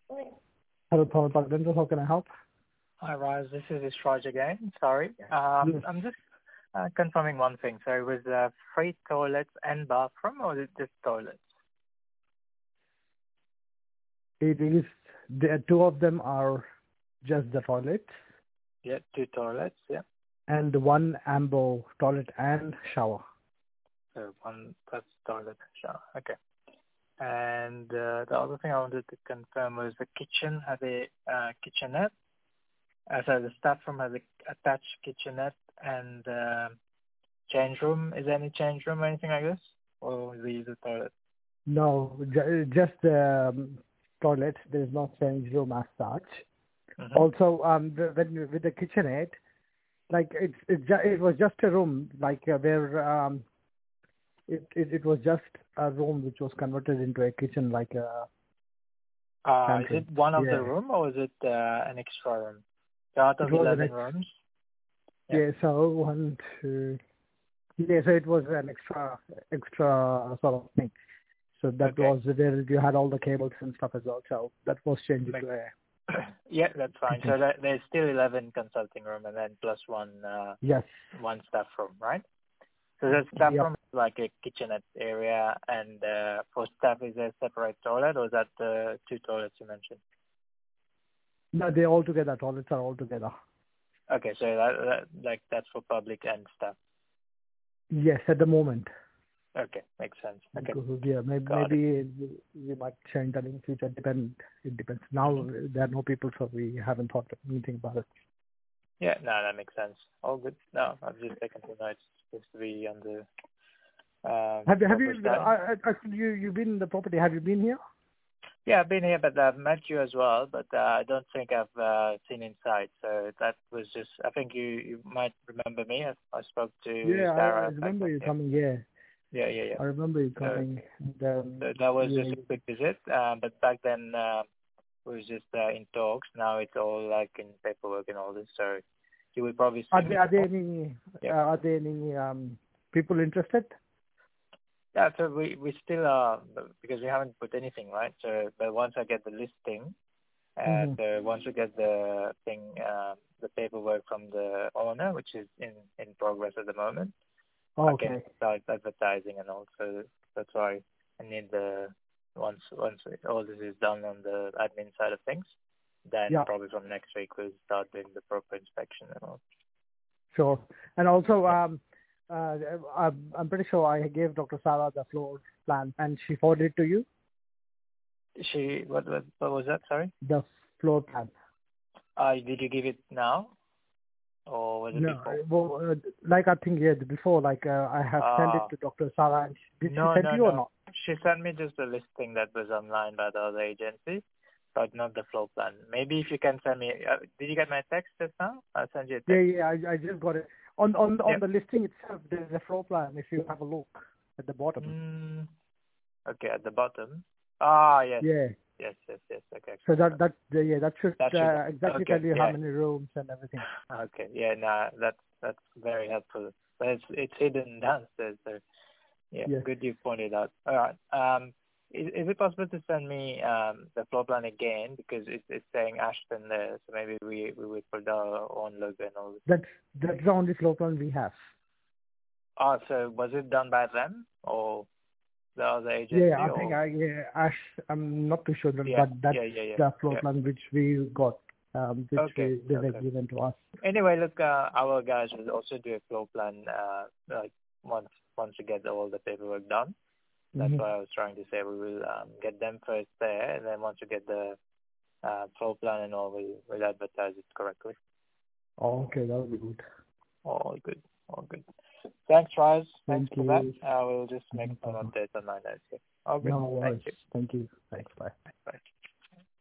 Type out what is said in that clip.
Hello, Thomas Park Dental. How can I help? Hi, Raj. This is Raj again. Sorry. Yes. I'm just confirming one thing. So it was free toilets and bathroom, or is it just toilets? It is, the two of them are just the toilets Yeah, two toilets. Yeah. and one ambo toilet and shower. So one plus toilet and shower. Okay. And the other thing I wanted to confirm was the kitchen has a kitchenette. So the staff room has a attached kitchenette and change room. Is there any change room or anything like this? Or is it the toilet? No, just toilets. There is no change room as such. Mm-hmm. Also, with the kitchenette, like it was just a room, like where it was just a room which was converted into a kitchen, like a Is pantry. it one of the Yeah, room or is it an extra room? So out it of was 11 rooms? Yeah. yeah. So one, two. Yeah, so it was an extra sort of thing. So that Okay. was where you had all the cables and stuff as well. So that was changed to a Yeah, that's fine. kitchen. So there's still 11 consulting room and then plus Yes. one staff room, right? So the staff Yep. room is like a kitchenette area, and for staff is there a separate toilet, or is that the two toilets you mentioned? No, they're all together. Toilets are all together. Okay, so that's for public and staff. Yes, at the moment. Okay, makes sense. Okay, Yeah, got it. maybe we might change that in future. It depends. Now Mhm. there are no people, so we haven't thought anything about it. Yeah, no, that makes sense. All good. No, I've just taken two notes just to be on the Have proper you? standing. Actually, you've been in the property. Have you been here? Yeah, I've been here, but I've met you as well, but I don't think I've seen inside. So that was just, I think you might remember me. I spoke to Yeah, I Sarah back remember then. you Yeah, coming. Yeah, yeah, yeah, yeah. I remember you So, coming. And, so that was yeah. just a quick visit. But back then it was just in talks. Now it's all like in paperwork and all this. So you will probably see me. Yeah. Are there any people interested? Yeah, so we still are, because we haven't put anything, right? So, but once I get the listing, Mm-hmm. so once we get the thing, the paperwork from the owner, which is in progress at the moment, I can Okay. start advertising and also that's why I need once all this is done on the admin side of things, then Yeah. probably from next week we'll start doing the proper inspection and all. Sure. And also, Yeah. I'm pretty sure I gave Dr. Sarah the floor plan, and she forwarded it to you, What was that? Sorry. the floor plan. Did you give it now or was it No, before? well, like I think yeah, before, like I have sent it Ah. to Dr. Sarah, and did she No, send no, you or no. not? She sent me just a listing that was online by the other agency, but not the floor plan. Maybe if you can send me. Did you get my text just now? I'll send you a Yeah, text. yeah, I just got it. On Yep. the listing itself, there's a floor plan. If you have a look at the bottom. Okay, at the bottom. Ah, yes, Yeah. yes, yes, yes. Okay, So okay. that should That should. exactly tell Okay, you how yeah. many rooms and everything. Okay, yeah. No, that's very helpful. But it's hidden downstairs. So yeah, Yes. good you pointed out. All right. Is it possible to send me the floor plan again because it's saying Ashton there, so maybe we would put our own logo and all this. That's the only floor plan we have. Oh, so was it done by them or the other Yeah, agency I think or? Ash, I'm not too sure, Yeah, but that's yeah, yeah, yeah, the floor yeah. plan which we got, which Okay, they were okay. given to us. Anyway, look, our guys will also do a floor plan like once we get all the paperwork done. That's Mm-hmm. what I was trying to say. We will get them first there, and then once we get the floor plan and all, we'll advertise it correctly. Oh, okay, that would be good. All good. All good. Thanks, Raz. Thanks Thank for that. you. I will just make No some problem. updates on my notes here. All good. No Thank worries. you. Thank you. Thanks. Bye. Bye.